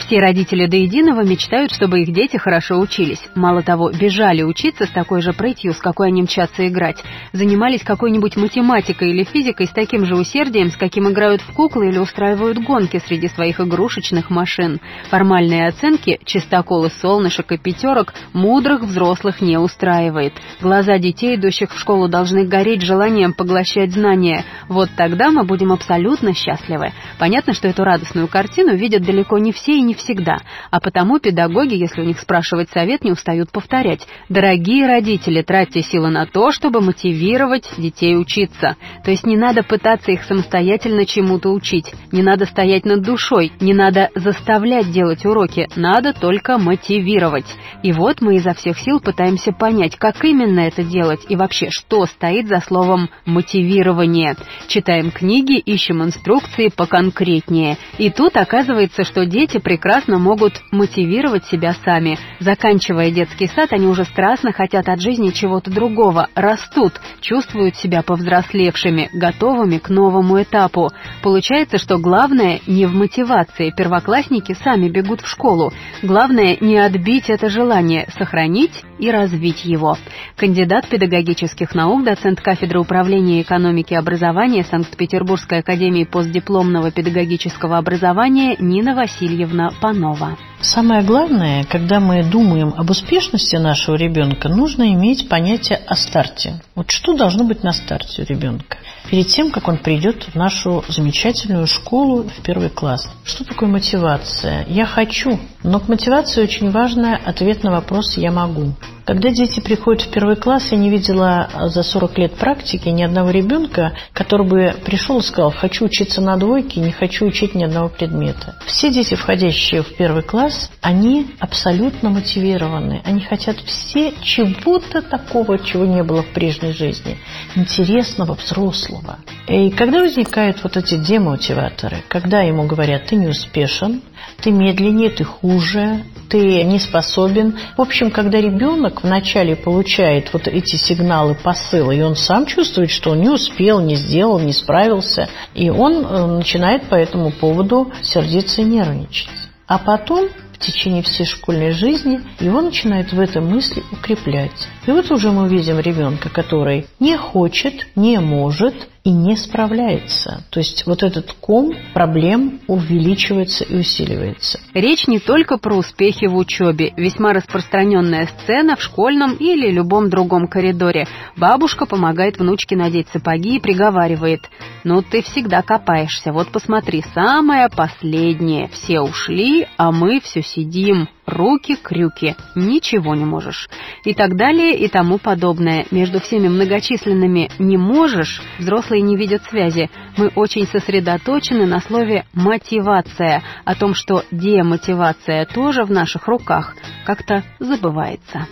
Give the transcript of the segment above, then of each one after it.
Все родители до единого мечтают, чтобы их дети хорошо учились. Мало того, бежали учиться с такой же прытью, с какой они мчатся играть. Занимались какой-нибудь математикой или физикой с таким же усердием, с каким играют в куклы или устраивают гонки среди своих игрушечных машин. Формальные оценки, чистоколы солнышек и пятерок мудрых взрослых не устраивает. Глаза детей, идущих в школу, должны гореть желанием поглощать знания. Вот тогда мы будем абсолютно счастливы. Понятно, что эту радостную картину видят далеко не все и не всегда, а потому педагоги, если у них спрашивать совет, не устают повторять: дорогие родители, тратьте силы на то, чтобы мотивировать детей учиться. То есть не надо пытаться их самостоятельно чему-то учить, не надо стоять над душой, не надо заставлять делать уроки, надо только мотивировать. И вот мы изо всех сил пытаемся понять, как именно это делать и вообще, что стоит за словом «мотивирование». Читаем книги, ищем инструкции поконкретнее. И тут оказывается, что дети прекрасно могут мотивировать себя сами. Заканчивая детский сад, они уже страстно хотят от жизни чего-то другого, растут, чувствуют себя повзрослевшими, готовыми к новому этапу. Получается, что главное не в мотивации, первоклассники сами бегут в школу. Главное не отбить это желание, сохранить и развить его. Кандидат педагогических наук, доцент кафедры управления и экономики образования Санкт-Петербургской академии постдипломного педагогического образования Нина Васильевна Панова. Самое главное, когда мы думаем об успешности нашего ребенка, нужно иметь понятие о старте. Вот что должно быть на старте у ребенка? Перед тем, как он придет в нашу замечательную школу в 1 класс. Что такое мотивация? Я хочу. Но к мотивации очень важный ответ на вопрос «я могу». Когда дети приходят в 1 класс, я не видела за 40 лет практики ни одного ребенка, который бы пришел и сказал: хочу учиться на двойке, не хочу учить ни одного предмета. Все дети, входящие в 1 класс, они абсолютно мотивированы. Они хотят все чего-то такого, чего не было в прежней жизни. Интересного, взрослого. И когда возникают вот эти демотиваторы, когда ему говорят: ты не успешен, ты медленнее, ты хуже, ты не способен. В общем, когда ребенок вначале получает вот эти сигналы, посылы, и он сам чувствует, что он не успел, не сделал, не справился, и он начинает по этому поводу сердиться и нервничать. А потом, в течение всей школьной жизни, его начинают в этой мысли укреплять. И вот уже мы видим ребенка, который не хочет, не может и не справляется. То есть вот этот ком проблем увеличивается и усиливается. Речь не только про успехи в учебе. Весьма распространенная сцена в школьном или любом другом коридоре. Бабушка помогает внучке надеть сапоги и приговаривает: ну ты всегда копаешься, вот посмотри, самое последнее. Все ушли, а мы все сидим. Руки-крюки, ничего не можешь. И так далее и тому подобное. Между всеми многочисленными «не можешь» взрослые не видят связи. Мы очень сосредоточены на слове «мотивация», о том, что демотивация тоже в наших руках, как-то забывается.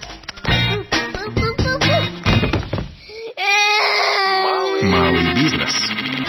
Малый бизнес.